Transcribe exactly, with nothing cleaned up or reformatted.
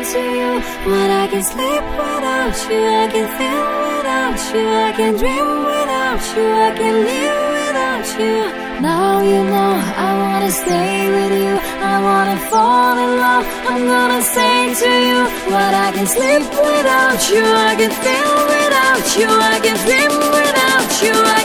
to you. But I can sleep without you, I can feel without you, I can dream without you, I can live without you. Now you know I wanna stay with you, I wanna fall in love. I'm gonna say to you, but I can sleep without you, I can feel without you, I can dream without you.